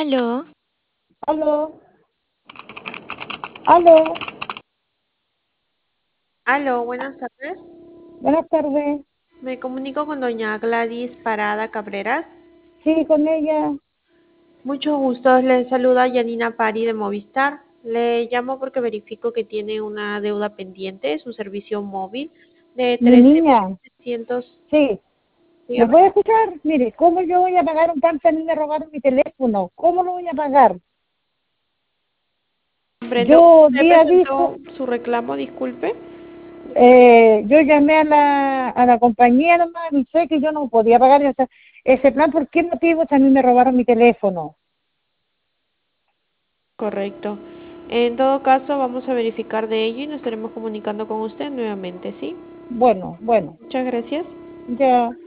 Aló, Aló, aló, Aló, buenas tardes. buenas tardes. Me comunico con doña Gladys Parada Cabreras. Sí, con ella. Mucho gusto, le saluda Yanina Pari de Movistar. Le llamo porque verifico que tiene una deuda pendiente, su servicio móvil de Mi niña, 13.700. sí. ¿Me Dígame. puede escuchar? Mire, ¿cómo yo voy a pagar un plan si a mí me robaron mi teléfono? ¿Cómo lo voy a pagar? Comprendo. Yo ¿Usted día aviso, presentó su reclamo, disculpe? yo llamé a la compañía nomás, avisé que yo no podía pagar ese plan. ¿Por qué motivo si a mí me robaron mi teléfono? Correcto. En todo caso, vamos a verificar de ello y nos estaremos comunicando con usted nuevamente, ¿sí? Bueno, Muchas gracias. ya.